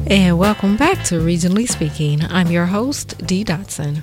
And welcome back to Regionally Speaking. I'm your host, Dee Dotson.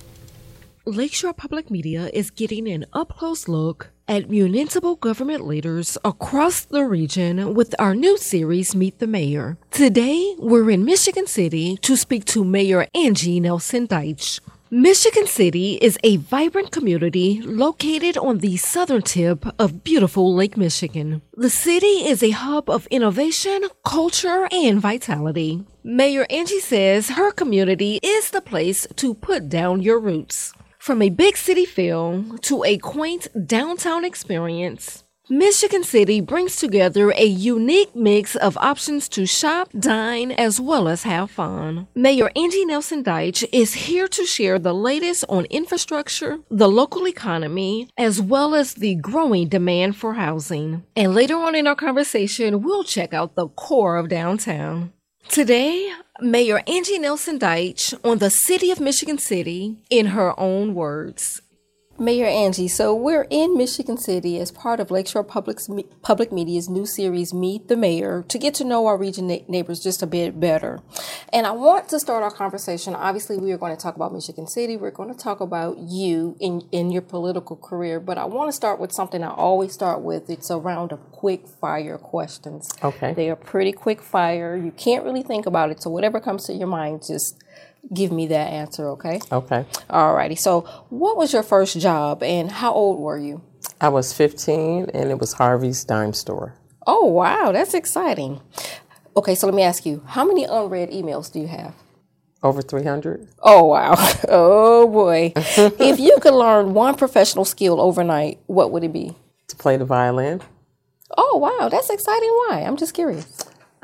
Lakeshore Public Media is getting an up-close look at municipal government leaders across the region with our new series, Meet the Mayor. Today, we're in Michigan City to speak to Mayor Angie Nelson Deitch. Michigan City is a vibrant community located on the southern tip of beautiful Lake Michigan. The city is a hub of innovation, culture, and vitality. Mayor Angie says her community is the place to put down your roots. From a big city feel to a quaint downtown experience, Michigan City brings together a unique mix of options to shop, dine, as well as have fun. Mayor Angie Nelson Deitch is here to share the latest on infrastructure, the local economy, as well as the growing demand for housing. And later on in our conversation, we'll check out the core of downtown. Today, Mayor Angie Nelson Deitch on the City of Michigan City in her own words. Mayor Angie, so we're in Michigan City as part of Lakeshore Public Media's new series, Meet the Mayor, to get to know our region neighbors just a bit better. And I want to start our conversation. Obviously, we are going to talk about Michigan City. We're going to talk about you in your political career. But I want to start with something I always start with. It's a round of quick fire questions. Okay. They are pretty quick fire. You can't really think about it. So whatever comes to your mind, just give me that answer, okay? Okay. Alrighty. So what was your first job and how old were you? I was 15 and it was Harvey's Dime Store. Oh, wow. That's exciting. Okay, so let me ask you, how many unread emails do you have? Over 300. Oh, wow. Oh, boy. If you could learn one professional skill overnight, what would it be? To play the violin. Oh, wow. That's exciting. Why? I'm just curious.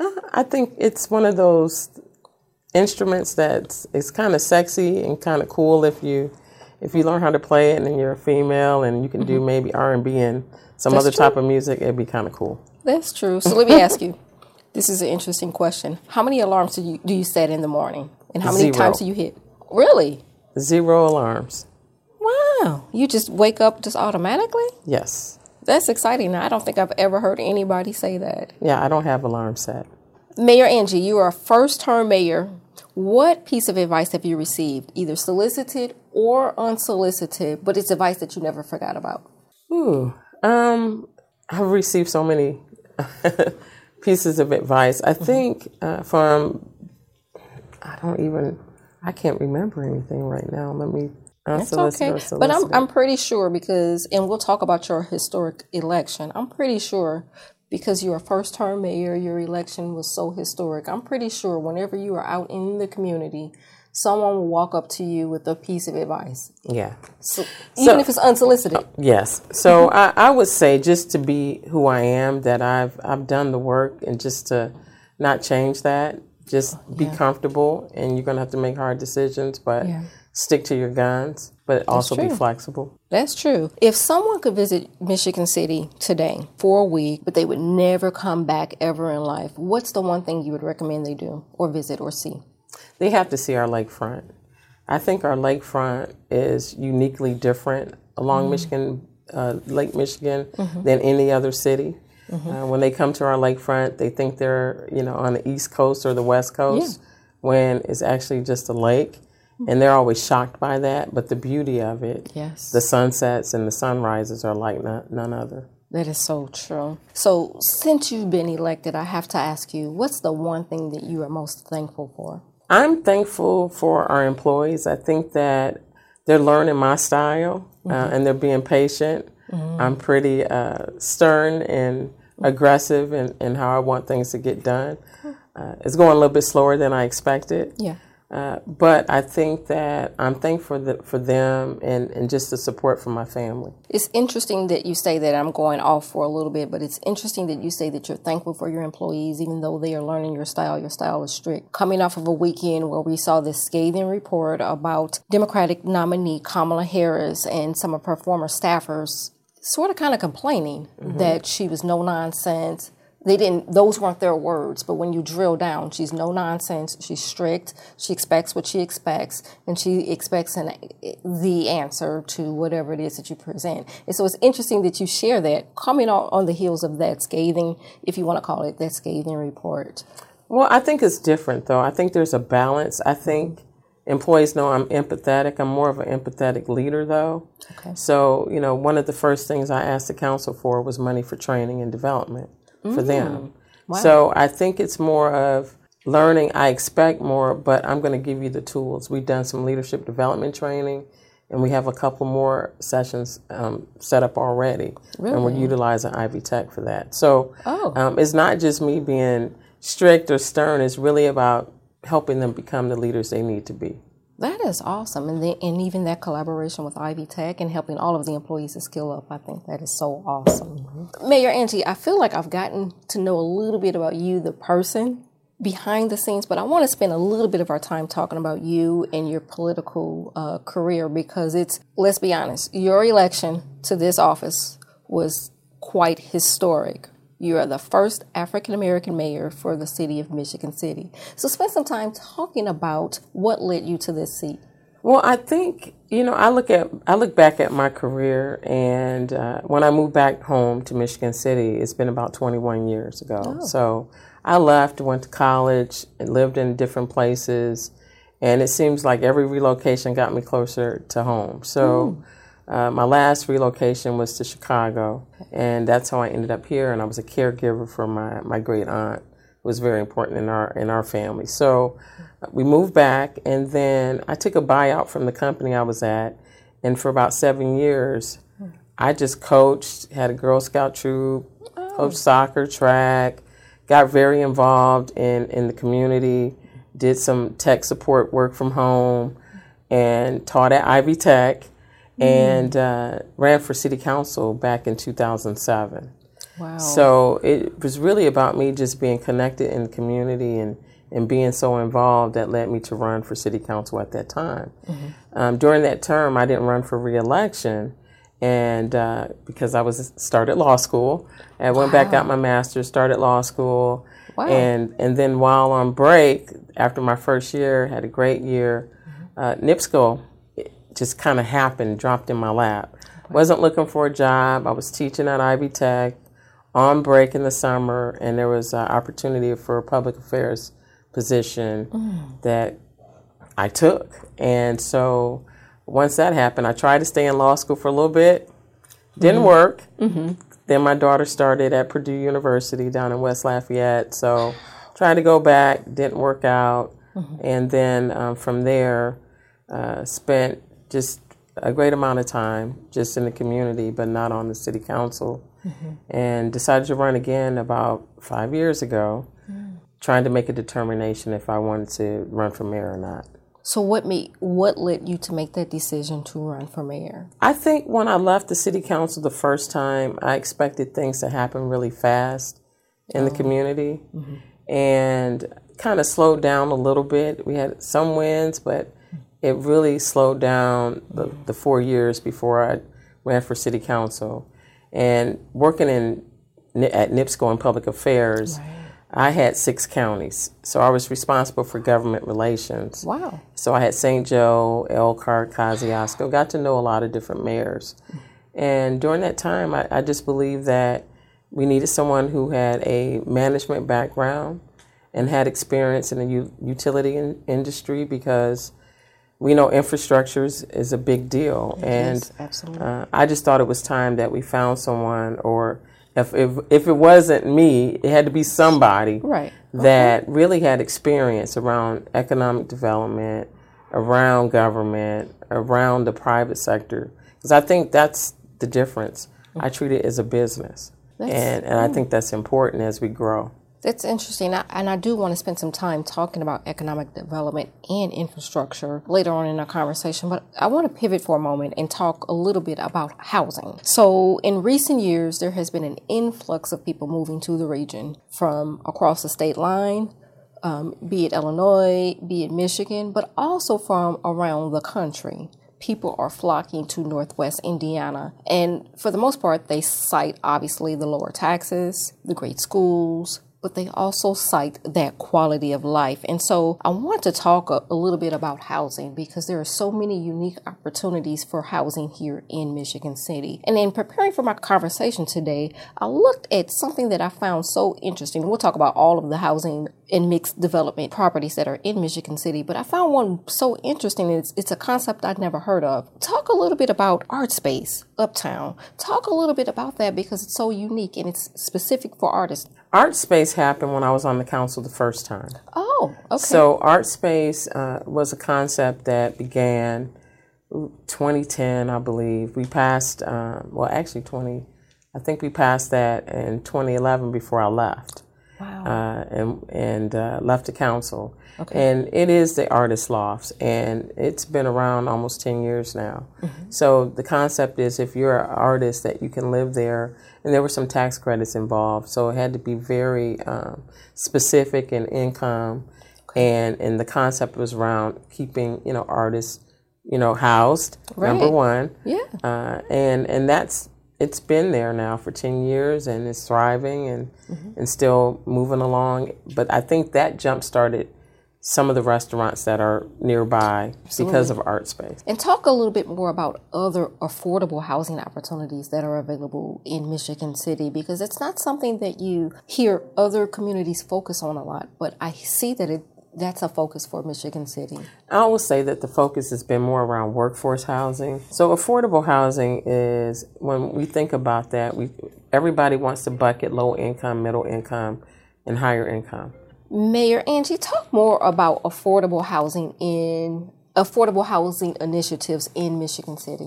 I think it's one of those instruments that is kind of sexy and kind of cool if you learn how to play it and you're a female and you can do maybe R&B and some That's other true. type of music, it'd be kind of cool. That's true. So let me ask you, this is an interesting question. How many alarms do you set in the morning? And how many times do you hit? Really? 0 alarms. Wow. You just wake up just automatically? Yes. That's exciting. I don't think I've ever heard anybody say that. Yeah, I don't have alarm set. Mayor Angie, you are a first-term mayor. What piece of advice have you received, either solicited or unsolicited, but it's advice that you never forgot about? I've received so many pieces of advice. I think I can't remember anything right now. Let me unsolicited or solicited. But I'm pretty sure and we'll talk about your historic election. I'm pretty sure because you're a first-term mayor, your election was so historic. I'm pretty sure whenever you are out in the community, someone will walk up to you with a piece of advice. Yeah. So even if it's unsolicited. Yes. So I would say just to be who I am, that I've done the work and just to not change that. Just be comfortable, and you're going to have to make hard decisions, but stick to your guns, but also be flexible. That's true. If someone could visit Michigan City today for a week, but they would never come back ever in life, what's the one thing you would recommend they do or visit or see? They have to see our lakefront. I think our lakefront is uniquely different along Michigan, Lake Michigan, than any other city. When they come to our lakefront, they think they're, on the East Coast or the West Coast, when it's actually just a lake. And they're always shocked by that. But the beauty of it, the sunsets and the sunrises are like none other. That is so true. So since you've been elected, I have to ask you, what's the one thing that you are most thankful for? I'm thankful for our employees. I think that they're learning my style and they're being patient. I'm pretty stern and aggressive in how I want things to get done. It's going a little bit slower than I expected. Yeah. But I think that I'm thankful for them and just the support from my family. It's interesting that you say that. I'm going off for a little bit, but it's interesting that you say that you're thankful for your employees, even though they are learning your style. Your style is strict. Coming off of a weekend where we saw this scathing report about Democratic nominee Kamala Harris and some of her former staffers sort of kind of complaining that she was no nonsense. Those weren't their words, but when you drill down, she's no nonsense, she's strict, she expects what she expects, and she expects the answer to whatever it is that you present. And so it's interesting that you share that, coming on the heels of that scathing, if you want to call it, that scathing report. Well, I think it's different, though. I think there's a balance. I think employees know I'm empathetic. I'm more of an empathetic leader, though. Okay. So, one of the first things I asked the council for was money for training and development for them. Wow. So I think it's more of learning. I expect more, but I'm going to give you the tools. We've done some leadership development training, and we have a couple more sessions set up already. Really? And we're utilizing Ivy Tech for that. So it's not just me being strict or stern. It's really about helping them become the leaders they need to be. That is awesome. And even that collaboration with Ivy Tech and helping all of the employees to skill up, I think that is so awesome. Mm-hmm. Mayor Angie, I feel like I've gotten to know a little bit about you, the person behind the scenes, but I want to spend a little bit of our time talking about you and your political career, because let's be honest, your election to this office was quite historic. You are the first African-American mayor for the city of Michigan City. So spend some time talking about what led you to this seat. Well, I think, I look back at my career, and when I moved back home to Michigan City, it's been about 21 years ago. Oh. So I left, went to college, and lived in different places, and it seems like every relocation got me closer to home. So my last relocation was to Chicago, and that's how I ended up here. And I was a caregiver for my great aunt. It was very important in our family. So we moved back, and then I took a buyout from the company I was at, and for about 7 years, I just coached, had a Girl Scout troop, coached soccer, track, got very involved in the community, did some tech support work from home, and taught at Ivy Tech. And ran for city council back in 2007. Wow. So it was really about me just being connected in the community and being so involved that led me to run for city council at that time. Mm-hmm. During that term, I didn't run for re-election, and because I started law school. I went back, got my master's, started law school. Wow. And then while on break, after my first year, had a great year, NIPSCO just kind of happened, dropped in my lap. Wasn't looking for a job. I was teaching at Ivy Tech on break in the summer, and there was an opportunity for a public affairs position that I took. And so once that happened, I tried to stay in law school for a little bit. Didn't work. Mm-hmm. Then my daughter started at Purdue University down in West Lafayette. So tried to go back, didn't work out. Mm-hmm. And then from there, spent just a great amount of time just in the community, but not on the city council, and decided to run again about 5 years ago, trying to make a determination if I wanted to run for mayor or not. So what led you to make that decision to run for mayor? I think when I left the city council the first time, I expected things to happen really fast in the community, and kind of slowed down a little bit. We had some wins, but it really slowed down the 4 years before I ran for city council. And working at NIPSCO in public affairs, I had 6 counties. So I was responsible for government relations. Wow. So I had St. Joe, Elkhart, Kosciuszko, got to know a lot of different mayors. And during that time, I just believed that we needed someone who had a management background and had experience in the utility industry, because we know infrastructure is a big deal. And absolutely. I just thought it was time that we found someone, or if it wasn't me, it had to be somebody that really had experience around economic development, around government, around the private sector. Because I think that's the difference. I treat it as a business. And I think that's important as we grow. That's interesting, and I do want to spend some time talking about economic development and infrastructure later on in our conversation, but I want to pivot for a moment and talk a little bit about housing. So in recent years, there has been an influx of people moving to the region from across the state line, be it Illinois, be it Michigan, but also from around the country. People are flocking to Northwest Indiana, and for the most part, they cite, obviously, the lower taxes, the great schools, but they also cite that quality of life. And so I want to talk a little bit about housing, because there are so many unique opportunities for housing here in Michigan City. And in preparing for my conversation today, I looked at something that I found so interesting. We'll talk about all of the housing and mixed development properties that are in Michigan City, but I found one so interesting. It's a concept I'd never heard of. Talk a little bit about ArtSpace Uptown. Talk a little bit about that, because it's so unique and it's specific for artists. ArtSpace happened when I was on the council the first time. Oh, okay. So ArtSpace was a concept that began 2010, I believe. We passed, I think we passed that in 2011 before I left. Wow. And left the council. Okay. And it is the Artist Lofts, and it's been around almost 10 years now. Mm-hmm. So the concept is, if you're an artist, that you can live there, and there were some tax credits involved, so it had to be very specific in income. Okay. And the concept was around keeping, artists, housed, right. Number one. Yeah. And it's been there now for 10 years, and it's thriving and still moving along. But I think that jump-started some of the restaurants that are nearby. Absolutely. Because of ArtSpace. And talk a little bit more about other affordable housing opportunities that are available in Michigan City, because it's not something that you hear other communities focus on a lot, but I see that that's a focus for Michigan City. I will say that the focus has been more around workforce housing. So affordable housing is, when we think about that, everybody wants to bucket low income, middle income, and higher income. Mayor Angie, talk more about affordable housing initiatives in Michigan City.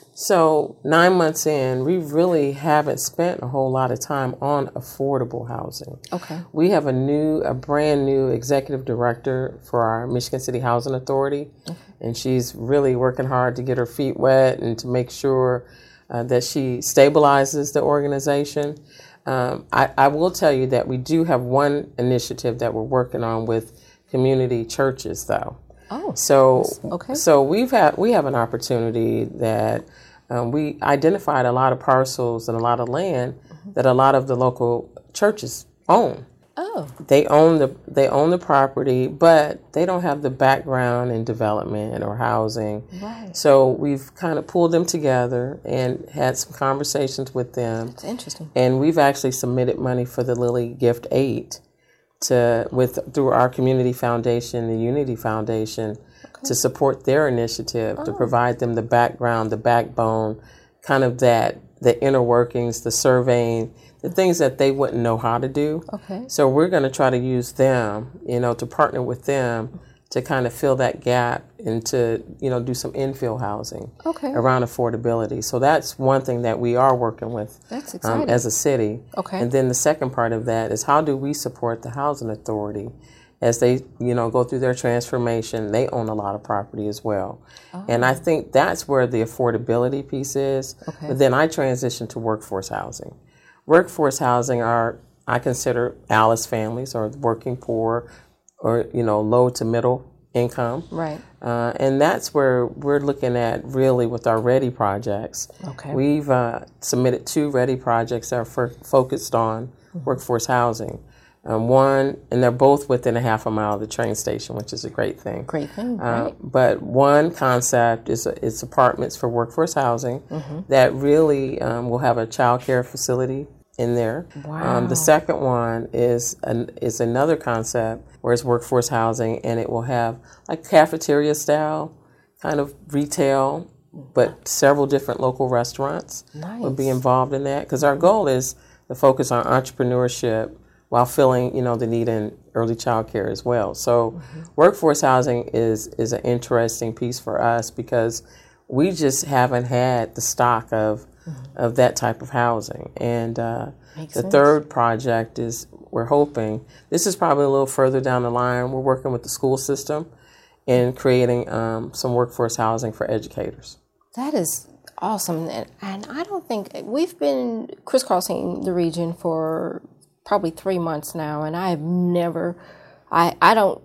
So 9 months in, we really haven't spent a whole lot of time on affordable housing. Okay. We have a brand new executive director for our Michigan City Housing Authority, and she's really working hard to get her feet wet and to make sure that she stabilizes the organization. I will tell you that we do have one initiative that we're working on with community churches, though. Oh, so okay. So we have an opportunity that we identified a lot of parcels and a lot of land that a lot of the local churches own. Oh, they own the property, but they don't have the background in development or housing. Right. So we've kind of pulled them together and had some conversations with them. That's interesting. And we've actually submitted money for the Lily Gift 8 through our community foundation, the Unity Foundation, to support their initiative, to provide them the background, the backbone, kind of the inner workings, the surveying, the things that they wouldn't know how to do. Okay. So we're going to try to use them, to partner with them to kind of fill that gap and to, do some infill housing around affordability. So that's one thing that we are working with. That's exciting. As a city. Okay. And then the second part of that is, how do we support the housing authority as they, go through their transformation? They own a lot of property as well. Oh. And I think that's where the affordability piece is. Okay. But then I transitioned to workforce housing. Workforce housing I consider Alice families, or working poor, or, low to middle income. Right. And that's where we're looking at really with our READY projects. Okay. We've submitted 2 READY projects that are focused on workforce housing. And they're both within a half a mile of the train station, which is a great thing. Great thing, right. But one concept is apartments for workforce housing that really will have a child care facility in there. Wow. The second one is another concept where it's workforce housing, and it will have like cafeteria style kind of retail, but several different local restaurants will be involved in that, because our goal is to focus on entrepreneurship while filling, the need in early child care as well. So workforce housing is an interesting piece for us, because we just haven't had the stock of that type of housing. And the third project is, we're hoping, this is probably a little further down the line, we're working with the school system in creating some workforce housing for educators. That is awesome. And I don't think, we've been crisscrossing the region for probably 3 months now, and I have never, I don't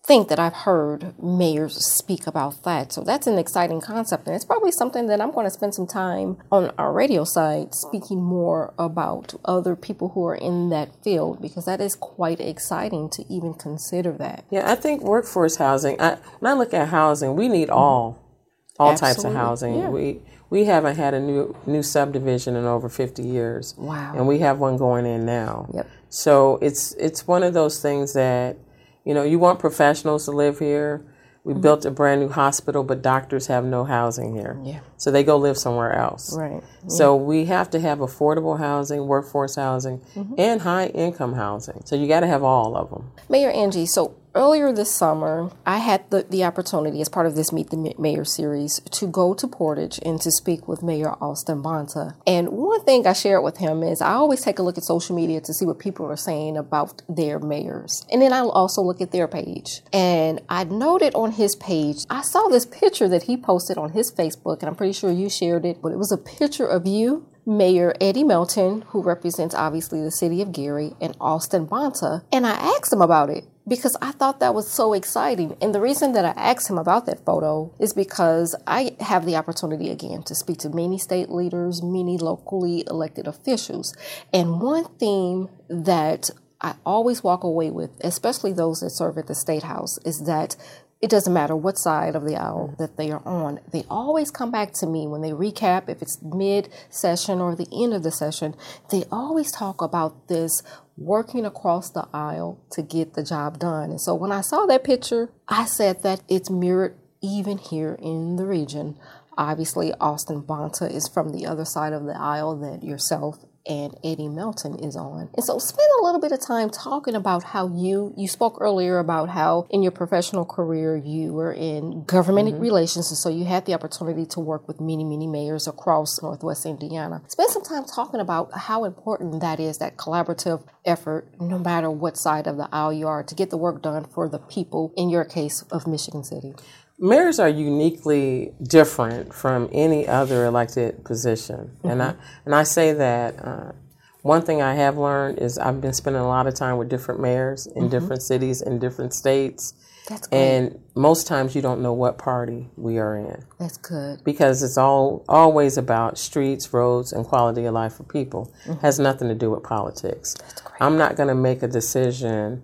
think that I've heard mayors speak about that. So that's an exciting concept. And it's probably something that I'm going to spend some time on our radio side speaking more about other people who are in that field, because that is quite exciting to even consider that. Yeah, I think workforce housing, when I look at housing, we need all types of housing. Yeah. We haven't had a new subdivision in over 50 years. Wow. And we have one going in now. Yep. So it's one of those things that, you want professionals to live here. We built a brand new hospital, but doctors have no housing here. Yeah. So they go live somewhere else. Right. So we have to have affordable housing, workforce housing, and high income housing. So you got to have all of them. Mayor Angie, so earlier this summer, I had the opportunity as part of this Meet the Mayor series to go to Portage and to speak with Mayor Austin Bonta. And one thing I shared with him is I always take a look at social media to see what people are saying about their mayors. And then I'll also look at their page. And I noted on his page, I saw this picture that he posted on his Facebook, and I'm pretty sure you shared it, but it was a picture of you, Mayor Eddie Melton, who represents obviously the city of Gary, and Austin Bonta. And I asked him about it because I thought that was so exciting. And the reason that I asked him about that photo is because I have the opportunity again to speak to many state leaders, many locally elected officials. And one theme that I always walk away with, especially those that serve at the State House, is that it doesn't matter what side of the aisle that they are on. They always come back to me when they recap, if it's mid-session or the end of the session, they always talk about this working across the aisle to get the job done. And so when I saw that picture, I said that it's mirrored even here in the region. Obviously, Austin Bonta is from the other side of the aisle that yourself and Eddie Melton is on. And so spend a little bit of time talking about how you spoke earlier about how in your professional career you were in government relations, and so you had the opportunity to work with many, many mayors across Northwest Indiana. Spend some time talking about how important that is, that collaborative effort, no matter what side of the aisle you are, to get the work done for the people, in your case, of Michigan City. Mayors are uniquely different from any other elected position. And I say that one thing I have learned is I've been spending a lot of time with different mayors in different cities, in different states. That's good. And most times you don't know what party we are in. That's good. Because it's always about streets, roads, and quality of life for people. Has nothing to do with politics. That's great. I'm not going to make a decision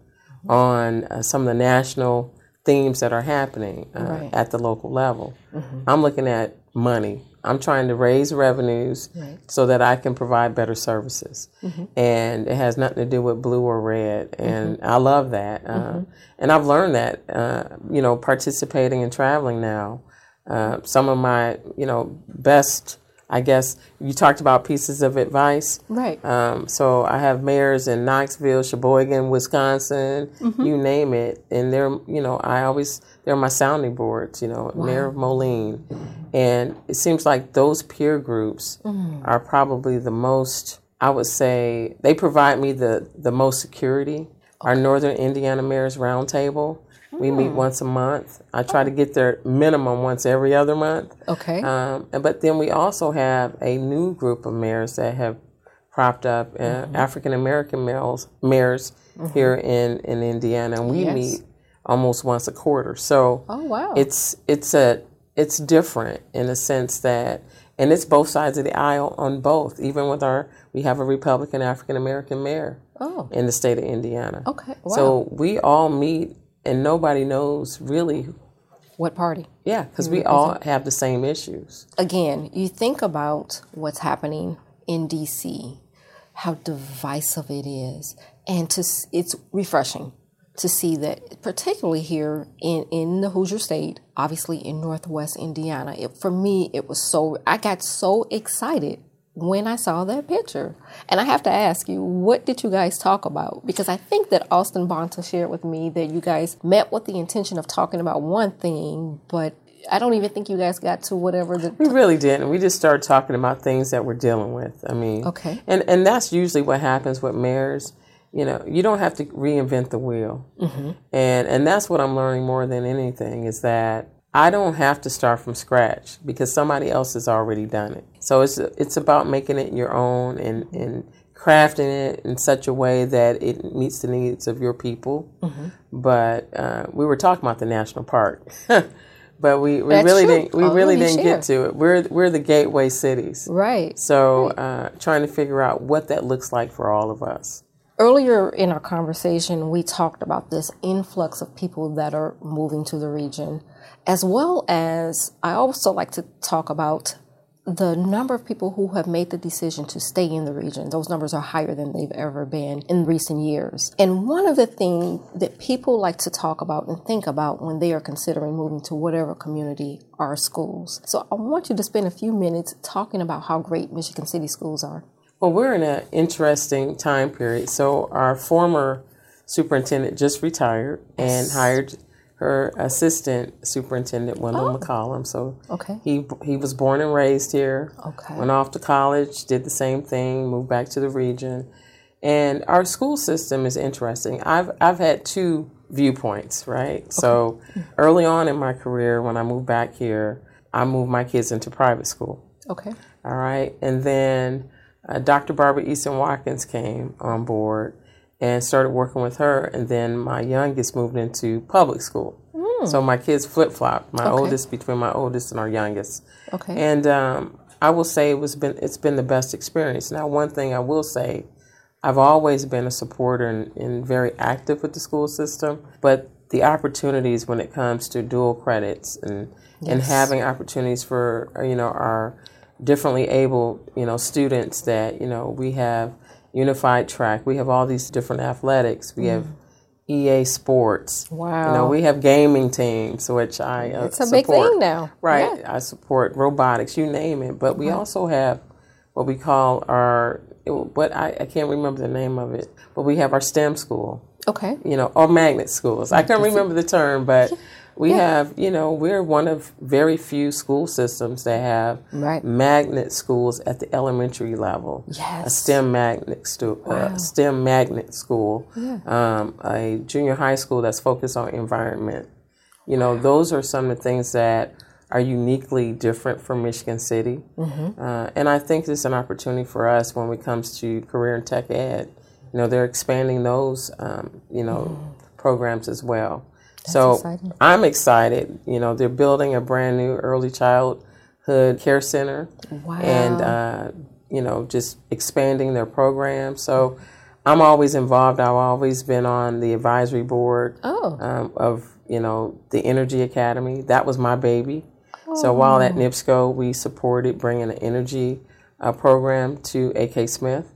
on some of the national themes that are happening at the local level. I'm looking at money. I'm trying to raise revenues so that I can provide better services. And it has nothing to do with blue or red. And I love that. And I've learned that, participating and traveling now. Some of my, best, I guess, you talked about pieces of advice. Right. So I have mayors in Knoxville, Sheboygan, Wisconsin, you name it. And they're my sounding boards, Mayor of Moline. And it seems like those peer groups are probably the most, I would say, they provide me the most security. Our Northern Indiana Mayors Roundtable. We meet once a month. I try to get there minimum once every other month. Okay. But then we also have a new group of mayors that have propped up, African American mayors here in Indiana, and we meet almost once a quarter. So it's different in the sense that, and it's both sides of the aisle on both. Even with we have a Republican African American mayor in the state of Indiana. Okay. Wow. So we all meet. And nobody knows really what party. Yeah, because we all have the same issues. Again, you think about what's happening in D.C., how divisive it is. And it's refreshing to see that, particularly here in the Hoosier State, obviously in Northwest Indiana. For me, I got so excited when I saw that picture. And I have to ask you, what did you guys talk about? Because I think that Austin Bonta shared with me that you guys met with the intention of talking about one thing, but I don't even think you guys got to whatever we really didn't. We just started talking about things that we're dealing with. I mean, and that's usually what happens with mayors. You don't have to reinvent the wheel. And that's what I'm learning more than anything is that I don't have to start from scratch because somebody else has already done it. So it's about making it your own and crafting it in such a way that it meets the needs of your people. But we were talking about the national park, but we really didn't get to it. We're the gateway cities, right? So trying to figure out what that looks like for all of us. Earlier in our conversation, we talked about this influx of people that are moving to the region, as well as I also like to talk about the number of people who have made the decision to stay in the region. Those numbers are higher than they've ever been in recent years. And one of the things that people like to talk about and think about when they are considering moving to whatever community are schools. So I want you to spend a few minutes talking about how great Michigan City schools are. Well, we're in an interesting time period. So our former superintendent just retired and hired her assistant superintendent, Wendell McCollum. So he was born and raised here, went off to college, did the same thing, moved back to the region. And our school system is interesting. I've had two viewpoints, right? So early on in my career, when I moved back here, I moved my kids into private school. Okay. All right. And then Dr. Barbara Easton Watkins came on board and started working with her, and then my youngest moved into public school. So my kids flip-flopped, between my oldest and our youngest. Okay. And I will say it's been the best experience. Now, one thing I will say, I've always been a supporter and very active with the school system, but the opportunities when it comes to dual credits and having opportunities for, our differently able, students that, we have unified track. We have all these different athletics. We have EA Sports. Wow. We have gaming teams, which I it's a support. big thing now. Right. Yeah. I support robotics, you name it. But we also have what we call I can't remember the name of it, but we have our STEM school. Okay. Or magnet schools. I can't remember the term, but we have, we're one of very few school systems that have magnet schools at the elementary level. Yes. A STEM magnet school, a junior high school that's focused on environment. Those are some of the things that are uniquely different from Michigan City. And I think there's an opportunity for us when it comes to career and tech ed. They're expanding those, programs as well. That's exciting. I'm excited. They're building a brand new early childhood care center. Wow. And, just expanding their program. So I'm always involved. I've always been on the advisory board of, the Energy Academy. That was my baby. So while at NIPSCO, we supported bringing an energy program to AK Smith.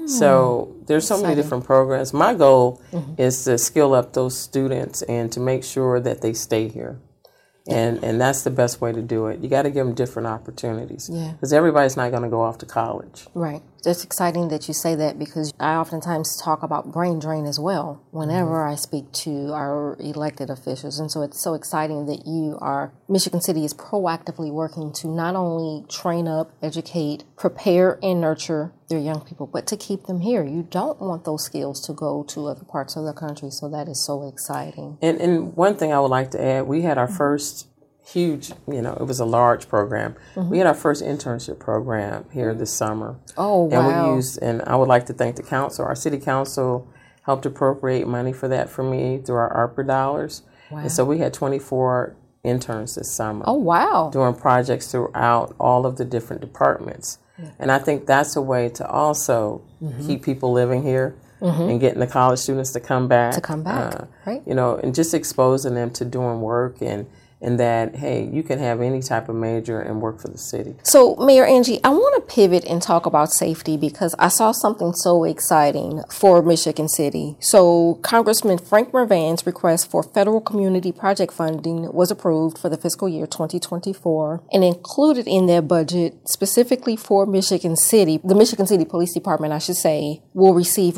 So there's so many different programs. My goal is to skill up those students and to make sure that they stay here. And that's the best way to do it. You got to give them different opportunities because everybody's not going to go off to college. Right. It's exciting that you say that because I oftentimes talk about brain drain as well whenever I speak to our elected officials. And so it's so exciting that Michigan City is proactively working to not only train up, educate, prepare, and nurture their young people, but to keep them here. You don't want those skills to go to other parts of the country. So that is so exciting. And one thing I would like to add, we had our first huge, it was a large program. We had our first internship program here this summer. Oh, wow. And I would like to thank the council. Our city council helped appropriate money for that for me through our ARPA dollars. Wow. And so we had 24 interns this summer. Oh, wow. Doing projects throughout all of the different departments. And I think that's a way to also keep people living here and getting the college students to come back. Right. And just exposing them to doing work and that, hey, you can have any type of major and work for the city. So, Mayor Angie, I want to pivot and talk about safety because I saw something so exciting for Michigan City. So, Congressman Frank Mrvan's request for federal community project funding was approved for the fiscal year 2024 and included in their budget specifically for Michigan City. The Michigan City Police Department, I should say, will receive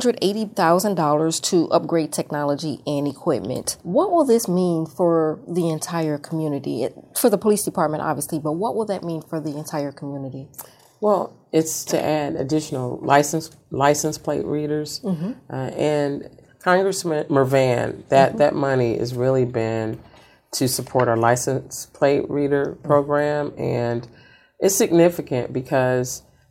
$180,000 to upgrade technology and equipment. What will this mean for the entire community? For the police department, obviously, but what will that mean for the entire community? Well, it's to add additional license plate readers. And Congressman Mrvan, that money has really been to support our license plate reader program. And it's significant because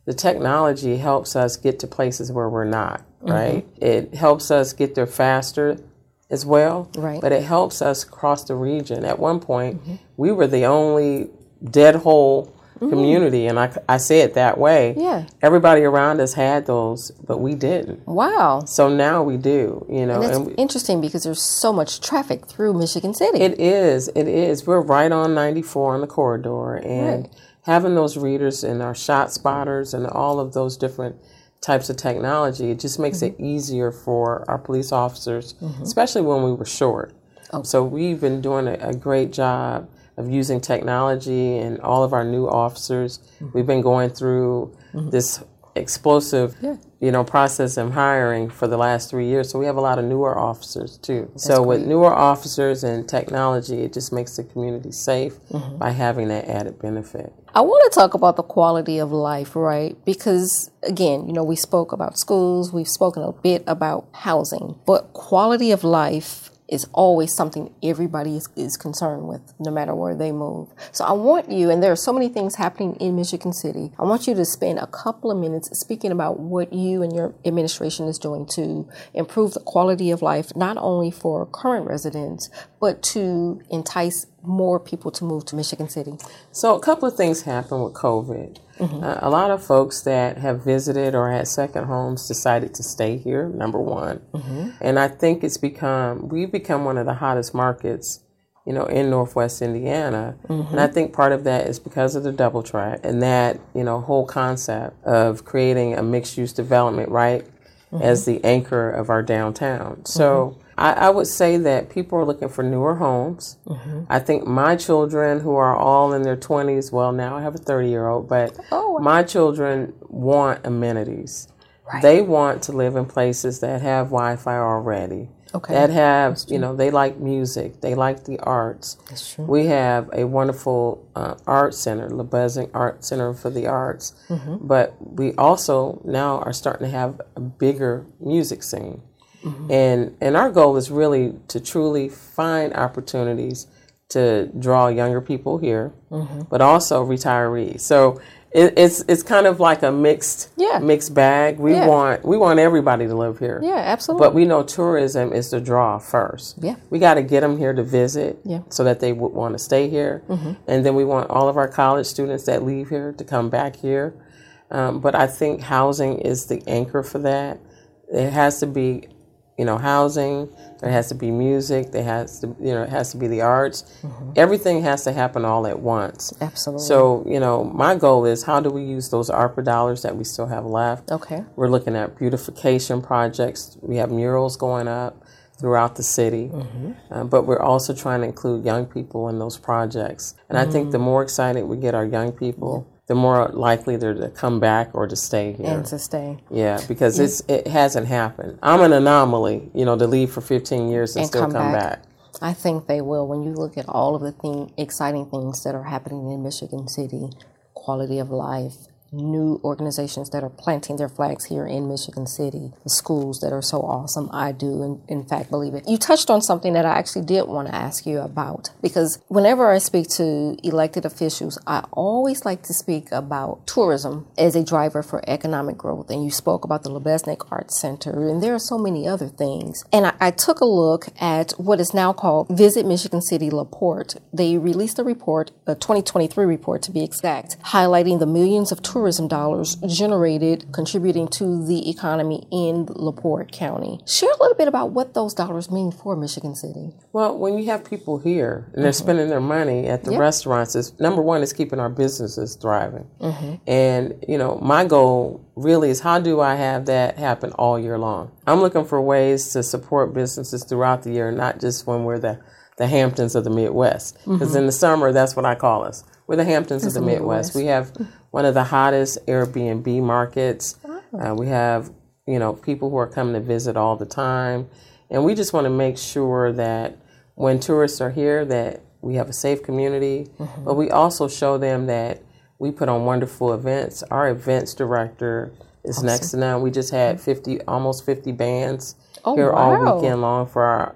the technology helps us get to places where we're not, right? It helps us get there faster as well, Right. but it helps us cross the region. At one point, we were the only dead hole community, and I say it that way. Yeah. Everybody around us had those, but we didn't. Wow. So now we do, you know. And it's interesting because there's so much traffic through Michigan City. It is. We're right on 94 on the corridor, and having those readers and our shot spotters and all of those different types of technology, it just makes it easier for our police officers, especially when we were short. So we've been doing a great job of using technology, and all of our new officers, we've been going through this explosive, process of hiring for the last 3 years. So we have a lot of newer officers too. So with newer officers and technology, it just makes the community safe by having that added benefit. I want to talk about the quality of life, right? Because, again, we spoke about schools, we've spoken a bit about housing, but quality of life is always something everybody is concerned with, no matter where they move. So I want you, and there are so many things happening in Michigan City, I want you to spend a couple of minutes speaking about what you and your administration is doing to improve the quality of life, not only for current residents, but to entice more people to move to Michigan City. So a couple of things happened with COVID. A lot of folks that have visited or had second homes decided to stay here, number one. And I think we've become one of the hottest markets, in Northwest Indiana. And I think part of that is because of the double track and that, whole concept of creating a mixed use development, right, as the anchor of our downtown. So I would say that people are looking for newer homes. I think my children, who are all in their 20s, well, now I have a 30-year-old, but my children want amenities. Right. They want to live in places that have Wi-Fi already. Okay. That have, they like music. They like the arts. That's true. We have a wonderful art center, LeBuzzing Art Center for the Arts. But we also now are starting to have a bigger music scene. And our goal is really to truly find opportunities to draw younger people here, but also retirees. So it's kind of like a mixed bag. We want everybody to live here. Yeah, absolutely. But we know tourism is the draw first. Yeah, we got to get them here to visit, so that they would want to stay here, and then we want all of our college students that leave here to come back here. But I think housing is the anchor for that. It has to be housing, there has to be music, it has to be the arts. Everything has to happen all at once. Absolutely. So, my goal is, how do we use those ARPA dollars that we still have left? Okay. We're looking at beautification projects. We have murals going up throughout the city, but we're also trying to include young people in those projects. And I think the more excited we get our young people, the more likely they're to come back or to stay here. And to stay. Yeah, because it hasn't happened. I'm an anomaly, to leave for 15 years and still come back. I think they will. When you look at all of the exciting things that are happening in Michigan City, quality of life, new organizations that are planting their flags here in Michigan City, the schools that are so awesome. I do, in fact, believe it. You touched on something that I actually did want to ask you about, because whenever I speak to elected officials, I always like to speak about tourism as a driver for economic growth. And you spoke about the Lebesnick Arts Center, and there are so many other things. And I took a look at what is now called Visit Michigan City LaPorte. They released a report, a 2023 report to be exact, highlighting the millions of tourism dollars generated contributing to the economy in LaPorte County. Share a little bit about what those dollars mean for Michigan City. Well, when you have people here and they're spending their money at the restaurants, number one is keeping our businesses thriving. And, my goal really is, how do I have that happen all year long? I'm looking for ways to support businesses throughout the year, not just when we're the Hamptons of the Midwest. Because in the summer, that's what I call us. We're the Hamptons of the Midwest. We have one of the hottest Airbnb markets. We have, people who are coming to visit all the time. And we just want to make sure that when tourists are here, that we have a safe community. But we also show them that we put on wonderful events. Our events director is next to none. We just had almost 50 bands here all weekend long for our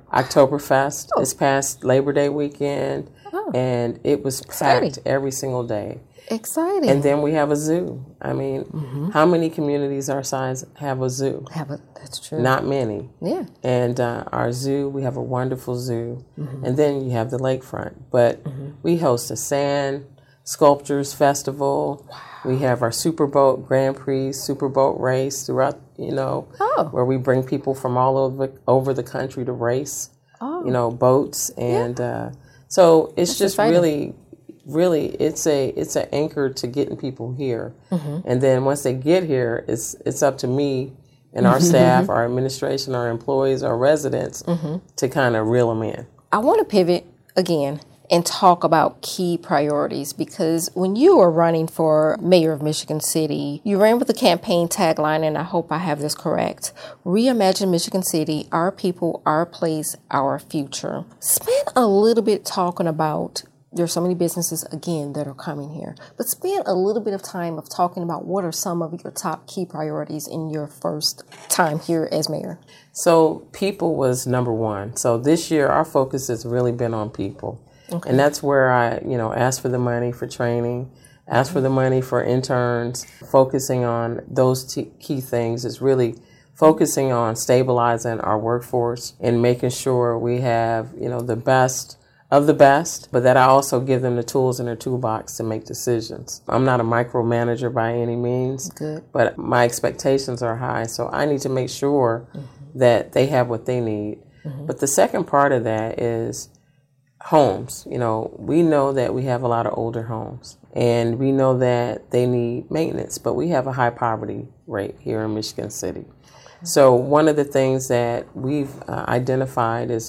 Oktoberfest this past Labor Day weekend. And it was packed every single day. Exciting. And then we have a zoo. I mean, how many communities our size have a zoo? That's true. Not many. Yeah. And our zoo, we have a wonderful zoo. And then you have the lakefront. But we host a sand sculptures festival. Wow. We have our Superboat Grand Prix, Superboat race throughout, where we bring people from all over the country to race, boats. And so it's just exciting. really, it's an anchor to getting people here. And then once they get here, it's up to me and our staff, our administration, our employees, our residents to kind of reel them in. I want to pivot again and talk about key priorities, because when you were running for mayor of Michigan City, you ran with the campaign tagline, and I hope I have this correct: Reimagine Michigan City, our people, our place, our future. Spend a little bit talking about, there's so many businesses, again, that are coming here, but spend a little bit of time of talking about what are some of your top key priorities in your first time here as mayor. So people was number one. So this year, our focus has really been on people. Okay. And that's where I, asked for the money for training, asked for the money for interns. Focusing on those key things is really focusing on stabilizing our workforce and making sure we have, the best of the best, but that I also give them the tools in their toolbox to make decisions. I'm not a micromanager by any means, but my expectations are high, so I need to make sure that they have what they need. But the second part of that is homes. We know that we have a lot of older homes, and we know that they need maintenance, but we have a high poverty rate here in Michigan City. Okay. So one of the things that we've identified is,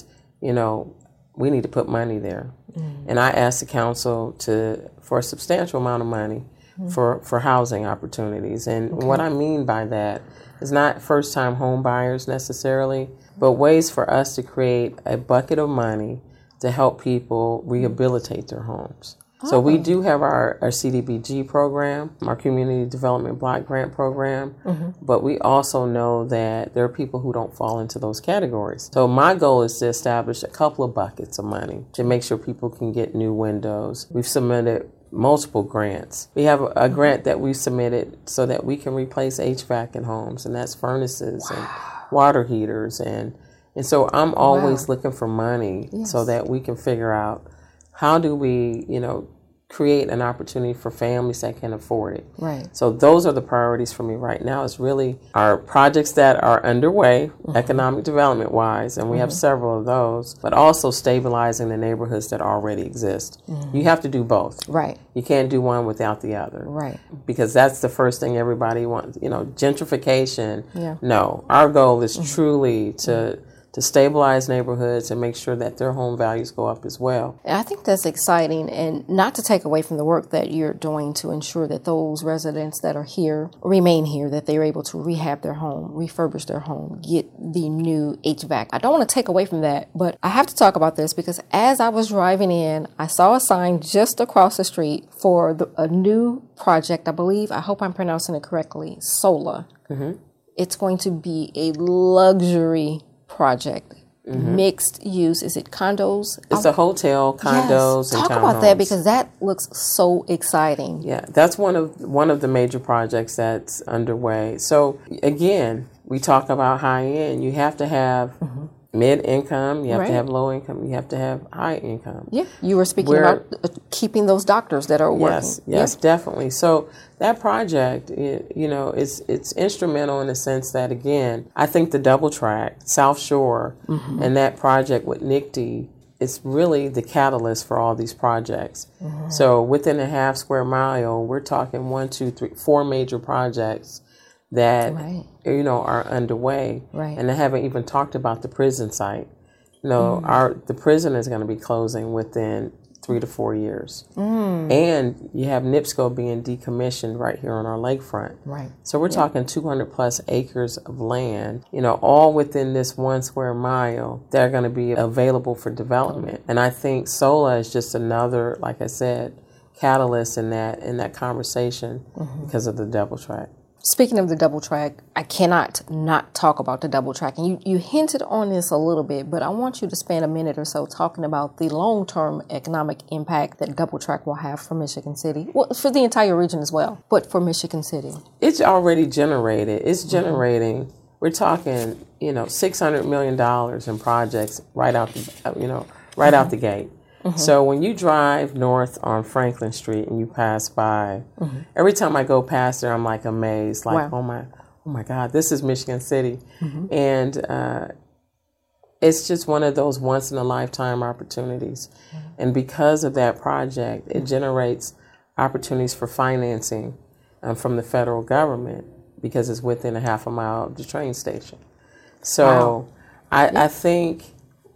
we need to put money there. And I asked the council for a substantial amount of money for housing opportunities. And what I mean by that is not first-time home buyers necessarily, but ways for us to create a bucket of money to help people rehabilitate their homes. So we do have our CDBG program, our Community Development Block Grant program, but we also know that there are people who don't fall into those categories. So my goal is to establish a couple of buckets of money to make sure people can get new windows. We've submitted multiple grants. We have a grant that we submitted so that we can replace HVAC in homes, and that's furnaces and water heaters. And so I'm always looking for money so that we can figure out how do we, create an opportunity for families that can afford it. Right. So those are the priorities for me right now. It's really our projects that are underway, economic development wise, and we have several of those, but also stabilizing the neighborhoods that already exist. You have to do both. Right. You can't do one without the other. Right. Because that's the first thing everybody wants. Gentrification. Yeah. No. Our goal is truly to stabilize neighborhoods and make sure that their home values go up as well. I think that's exciting, and not to take away from the work that you're doing to ensure that those residents that are here remain here, that they're able to rehab their home, refurbish their home, get the new HVAC. I don't want to take away from that, but I have to talk about this because as I was driving in, I saw a sign just across the street for a new project, I hope I'm pronouncing it correctly, Sola. It's going to be a luxury project, mixed use. Is it condos? It's a hotel, condos, and talk about that because that looks so exciting. Yeah, that's one of the major projects that's underway. So again, we talk about high end. You have to have mid-income, you have to have low income, you have to have high income. Yeah, you were speaking about keeping those doctors that are working. Yes, definitely. So that project, it's instrumental in the sense that, again, I think the double track, South Shore, and that project with NICTE, it's really the catalyst for all these projects. So within a half square mile, we're talking 1, 2, 3, 4 major projects that are underway, and I haven't even talked about the prison site. The prison is going to be closing within 3 to 4 years, and you have NIPSCO being decommissioned right here on our lakefront. Right. So we're talking 200 plus acres of land, all within this 1 square mile that are going to be available for development. And I think SOLA is just another, like I said, catalyst in that conversation because of the double track. Speaking of the double track, I cannot not talk about the double track. And you hinted on this a little bit, but I want you to spend a minute or so talking about the long-term economic impact that double track will have for Michigan City. Well, for the entire region as well, but for Michigan City. It's already generated. It's generating, we're talking, $600 million in projects right out the gate. So when you drive north on Franklin Street and you pass by, every time I go past there, I'm like amazed, like, wow. oh my God, this is Michigan City. And it's just one of those once in a lifetime opportunities. And because of that project, it generates opportunities for financing from the federal government because it's within a half a mile of the train station. So I think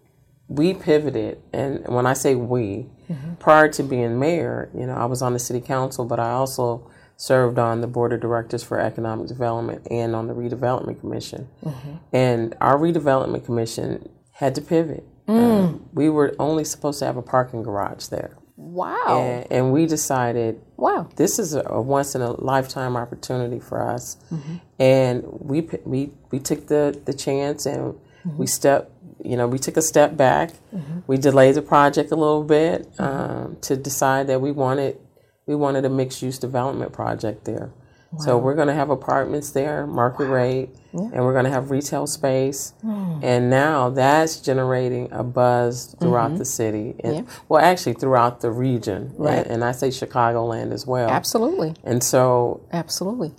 we pivoted, and when I say we, prior to being mayor, I was on the city council, but I also served on the board of directors for economic development and on the redevelopment commission. And our redevelopment commission had to pivot. We were only supposed to have a parking garage there. Wow. And we decided, this is a once in a lifetime opportunity for us. And we took the chance, and we took a step back. We delayed the project a little bit to decide that we wanted a mixed-use development project there. So we're going to have apartments there, market rate, and we're going to have retail space. And now that's generating a buzz throughout the city. And, well, actually throughout the region. Right. And I say Chicagoland as well. Absolutely. And so... Absolutely.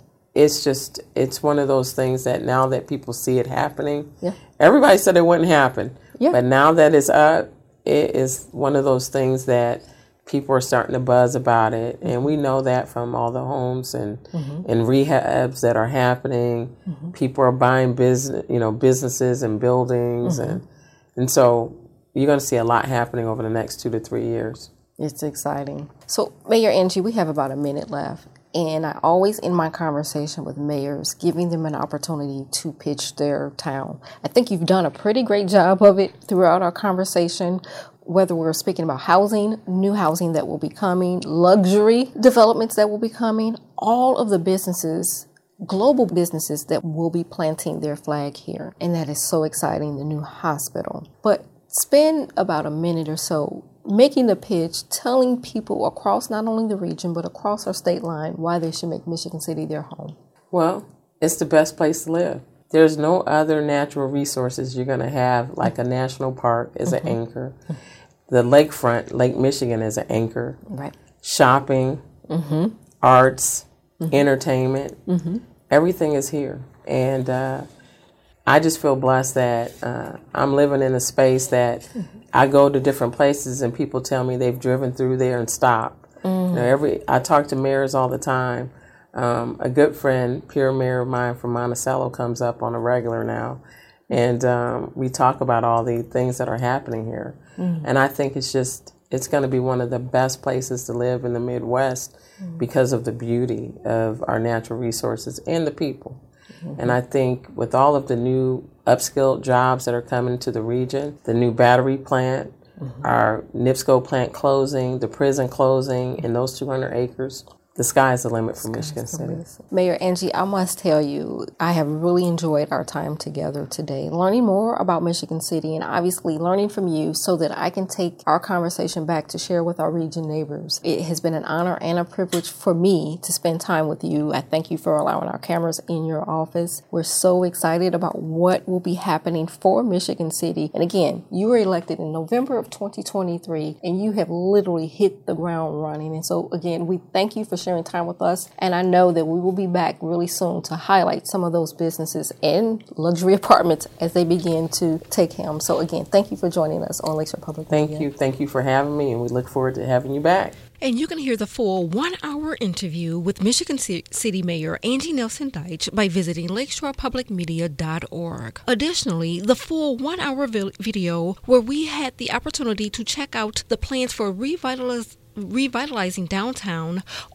It's one of those things that now that people see it happening, everybody said it wouldn't happen. But now that it's up, it is one of those things that people are starting to buzz about it. And we know that from all the homes and rehabs that are happening. People are buying businesses and buildings. And so you're going to see a lot happening over the next 2 to 3 years. It's exciting. So, Mayor Angie, we have about a minute left. And I always end my conversation with mayors, giving them an opportunity to pitch their town. I think you've done a pretty great job of it throughout our conversation, whether we're speaking about housing, new housing that will be coming, luxury developments that will be coming, all of the businesses, global businesses that will be planting their flag here. And that is so exciting, the new hospital. But spend about a minute or so making the pitch, telling people across not only the region, but across our state line why they should make Michigan City their home. Well, it's the best place to live. There's no other natural resources you're going to have, like a national park is an anchor. The lakefront, Lake Michigan is an anchor. Right. Shopping, arts, entertainment, everything is here. And I just feel blessed that I'm living in a space that I go to different places and people tell me they've driven through there and stopped. I talk to mayors all the time. A good friend, peer mayor of mine from Monticello, comes up on a regular now. And we talk about all the things that are happening here. And I think it's going to be one of the best places to live in the Midwest because of the beauty of our natural resources and the people. And I think with all of the new upskilled jobs that are coming to the region, the new battery plant, our NIPSCO plant closing, the prison closing, and those 200 acres, the sky is the limit for Michigan City. Mayor Angie, I must tell you, I have really enjoyed our time together today, learning more about Michigan City and obviously learning from you so that I can take our conversation back to share with our region neighbors. It has been an honor and a privilege for me to spend time with you. I thank you for allowing our cameras in your office. We're so excited about what will be happening for Michigan City. And again, you were elected in November of 2023, and you have literally hit the ground running. And so, again, we thank you for sharing time with us. And I know that we will be back really soon to highlight some of those businesses and luxury apartments as they begin to take him. So again, thank you for joining us on Lakeshore Public Media. Thank you for having me, and we look forward to having you back. And you can hear the full 1-hour interview with Michigan City Mayor Angie Nelson Deitch by visiting lakeshorepublicmedia.org. Additionally, the full 1-hour video where we had the opportunity to check out the plans for revitalizing downtown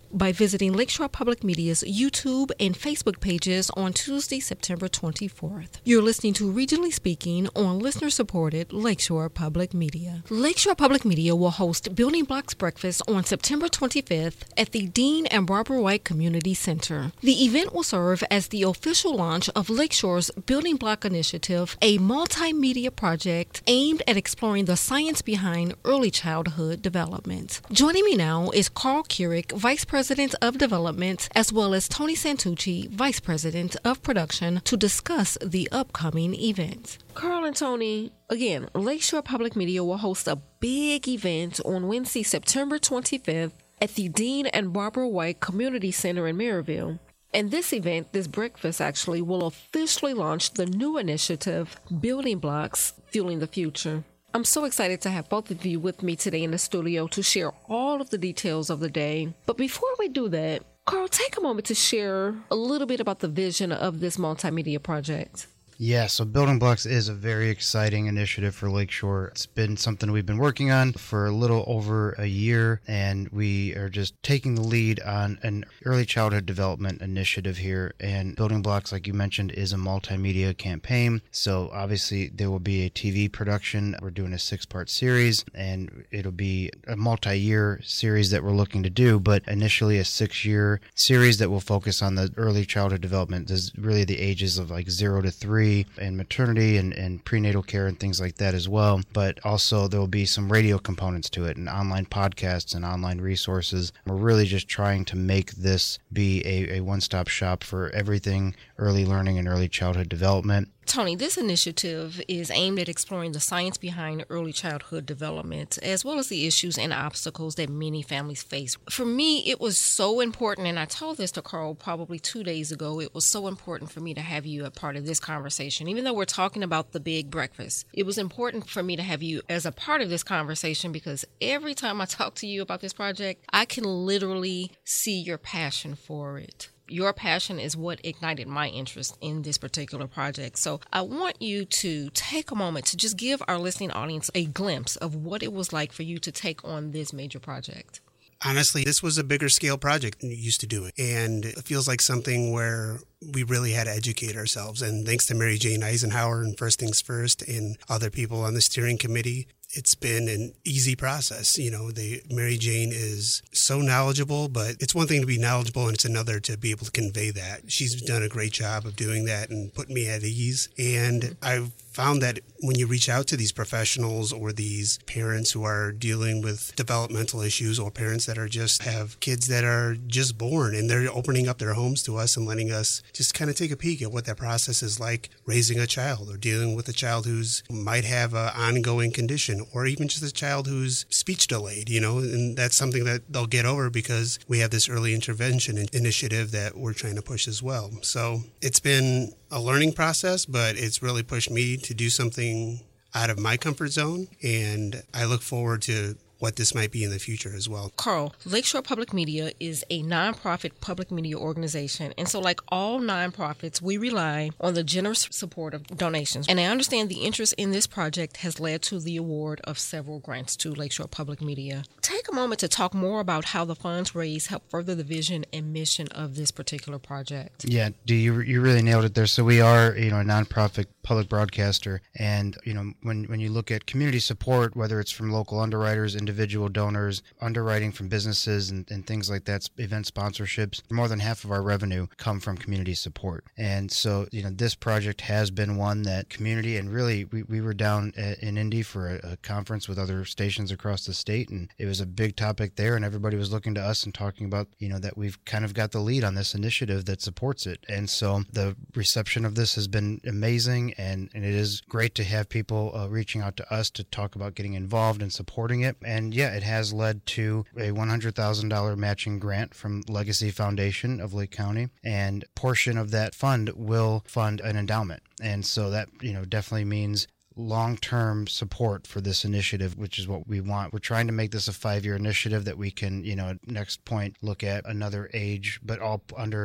by visiting Lakeshore Public Media's YouTube and Facebook pages on Tuesday, September 24th. You're listening to Regionally Speaking on listener-supported Lakeshore Public Media. Lakeshore Public Media will host Building Blocks Breakfast on September 25th at the Dean and Barbara White Community Center. The event will serve as the official launch of Lakeshore's Building Block Initiative, a multimedia project aimed at exploring the science behind early childhood development. Joining me now is Carl Keurig, Vice President of Development, as well as Tony Santucci, Vice President of Production, to discuss the upcoming event. Carl and Tony, again, Lakeshore Public Media will host a big event on Wednesday, September 25th at the Dean and Barbara White Community Center in Maryville. And this event, this breakfast actually, will officially launch the new initiative, Building Blocks, Fueling the Future. I'm so excited to have both of you with me today in the studio to share all of the details of the day. But before we do that, Carl, take a moment to share a little bit about the vision of this multimedia project. Yeah, so Building Blocks is a very exciting initiative for Lakeshore. It's been something we've been working on for a little over a year, and we are just taking the lead on an early childhood development initiative here. And Building Blocks, like you mentioned, is a multimedia campaign. So obviously there will be a TV production. We're doing a 6-part series, and it'll be a multi-year series that we're looking to do, but initially a 6-year series that will focus on the early childhood development. There's really the ages of like 0 to 3. And maternity and prenatal care and things like that as well. But also there will be some radio components to it and online podcasts and online resources. We're really just trying to make this be a one-stop shop for everything early learning and early childhood development. Tony, this initiative is aimed at exploring the science behind early childhood development, as well as the issues and obstacles that many families face. For me, it was so important, and I told this to Carl probably 2 days ago, it was so important for me to have you a part of this conversation. Even though we're talking about the big breakfast, it was important for me to have you as a part of this conversation because every time I talk to you about this project, I can literally see your passion for it. Your passion is what ignited my interest in this particular project. So I want you to take a moment to just give our listening audience a glimpse of what it was like for you to take on this major project. Honestly, this was a bigger scale project than you used to do it. And it feels like something where we really had to educate ourselves. And thanks to Mary Jane Eisenhower and First Things First and other people on the steering committee, it's been an easy process. You know, Mary Jane is so knowledgeable, but it's one thing to be knowledgeable and it's another to be able to convey that. She's done a great job of doing that and putting me at ease. And I've found that when you reach out to these professionals or these parents who are dealing with developmental issues or parents that are just have kids that are just born and they're opening up their homes to us and letting us just kind of take a peek at what that process is like raising a child or dealing with a child who's might have an ongoing condition or even just a child who's speech delayed, you know, and that's something that they'll get over because we have this early intervention initiative that we're trying to push as well. So it's been a learning process, but it's really pushed me to do something out of my comfort zone, and I look forward to what this might be in the future as well. Carl, Lakeshore Public Media is a nonprofit public media organization. And so like all nonprofits, we rely on the generous support of donations. And I understand the interest in this project has led to the award of several grants to Lakeshore Public Media. Take a moment to talk more about how the funds raised help further the vision and mission of this particular project. Yeah, you really nailed it there. So we are, a nonprofit public broadcaster. And, when you look at community support, whether it's from local underwriters, individual donors, underwriting from businesses and things like that, event sponsorships, more than half of our revenue come from community support. And so, this project has been one that community, and really we were down in Indy for a conference with other stations across the state, and it was a big topic there, and everybody was looking to us and talking about, that we've kind of got the lead on this initiative that supports it. And so the reception of this has been amazing, and it is great to have people reaching out to us to talk about getting involved and supporting it. And yeah, it has led to a $100,000 matching grant from Legacy Foundation of Lake County, and portion of that fund will fund an endowment. And so that, definitely means long-term support for this initiative, which is what we want. We're trying to make this a 5-year initiative that we can, next point, look at another age, but all under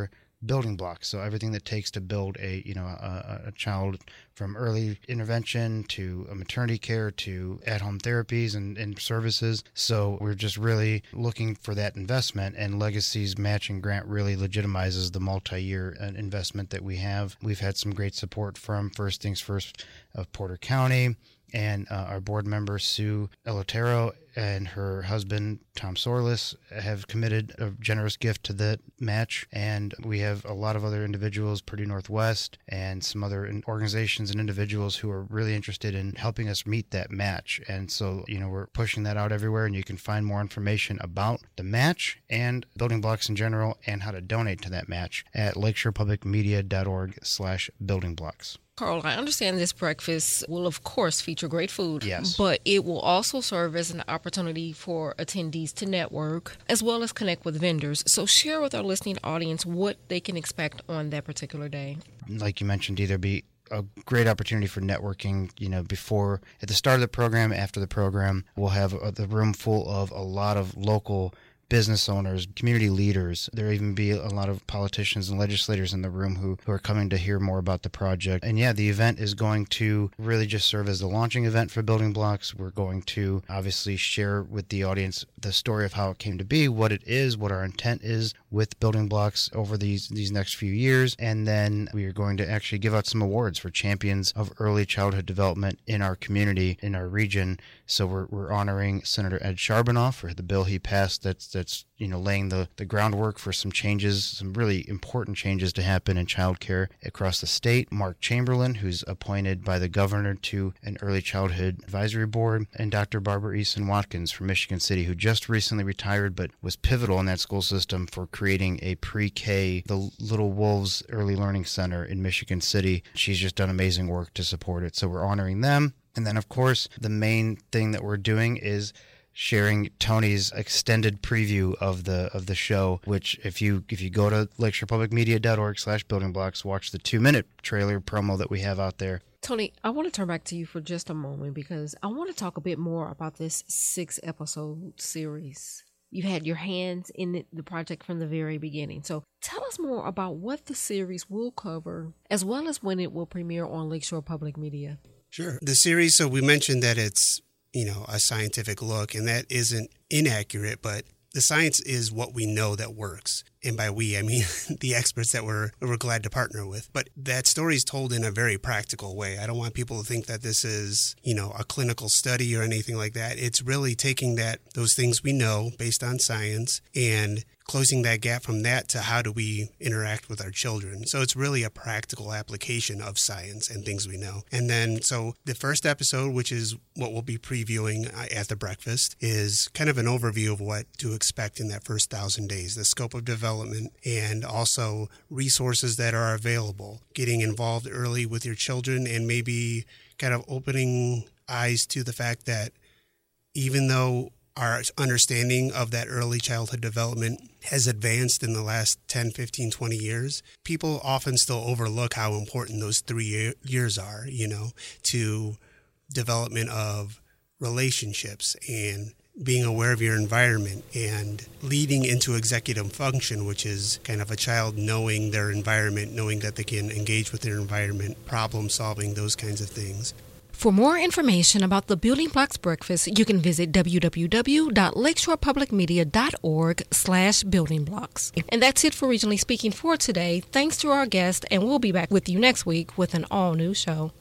building blocks. So everything that it takes to build a child, from early intervention to maternity care to at-home therapies and services. So we're just really looking for that investment, and Legacy's matching grant really legitimizes the multi-year investment that we have. We've had some great support from First Things First of Porter County, and our board member, Sue Elotero, and her husband, Tom Sorlis, have committed a generous gift to that match. And we have a lot of other individuals, Purdue Northwest, and some other organizations and individuals who are really interested in helping us meet that match. And so, we're pushing that out everywhere, and you can find more information about the match and building blocks in general and how to donate to that match at lakeshorepublicmedia.org/buildingblocks. Carl, I understand this breakfast will, of course, feature great food. Yes. But it will also serve as an opportunity for attendees to network as well as connect with vendors. So share with our listening audience what they can expect on that particular day. Like you mentioned, there'll be a great opportunity for networking, before, at the start of the program, after the program. We'll have the room full of a lot of local business owners, community leaders. There'll even be a lot of politicians and legislators in the room who are coming to hear more about the project. And the event is going to really just serve as the launching event for Building Blocks. We're going to obviously share with the audience the story of how it came to be, what it is, what our intent is with Building Blocks over these next few years. And then we are going to actually give out some awards for champions of early childhood development in our community, in our region. So we're honoring Senator Ed Charbonneau for the bill he passed that's laying the groundwork for some changes, some really important changes to happen in childcare across the state. Mark Chamberlain, who's appointed by the governor to an early childhood advisory board, and Dr. Barbara Easton Watkins from Michigan City, who just recently retired but was pivotal in that school system for creating a pre-K, the Little Wolves Early Learning Center in Michigan City. She's just done amazing work to support it. So we're honoring them. And then, of course, the main thing that we're doing is sharing Tony's extended preview of the show, which if you go to lakeshorepublicmedia.org/buildingblocks, watch the 2-minute trailer promo that we have out there. Tony, I want to turn back to you for just a moment because I want to talk a bit more about this 6-episode series. You've had your hands in the project from the very beginning. So tell us more about what the series will cover, as well as when it will premiere on Lakeshore Public Media. Sure. The series, so we mentioned that it's a scientific look, and that isn't inaccurate, but the science is what we know that works. And by we, I mean the experts that we're glad to partner with. But that story is told in a very practical way. I don't want people to think that this is, a clinical study or anything like that. It's really taking those things we know based on science and closing that gap from that to how do we interact with our children. So it's really a practical application of science and things we know. And then, so the first episode, which is what we'll be previewing at the breakfast, is kind of an overview of what to expect in that first 1,000 days, the scope of development, and also resources that are available, getting involved early with your children, and maybe kind of opening eyes to the fact that even though our understanding of that early childhood development has advanced in the last 10, 15, 20 years, people often still overlook how important those 3 years are, to development of relationships and being aware of your environment and leading into executive function, which is kind of a child knowing their environment, knowing that they can engage with their environment, problem solving, those kinds of things. For more information about the Building Blocks Breakfast, you can visit www.lakeshorepublicmedia.org/buildingblocks. And that's it for Regionally Speaking for today. Thanks to our guest, and we'll be back with you next week with an all-new show.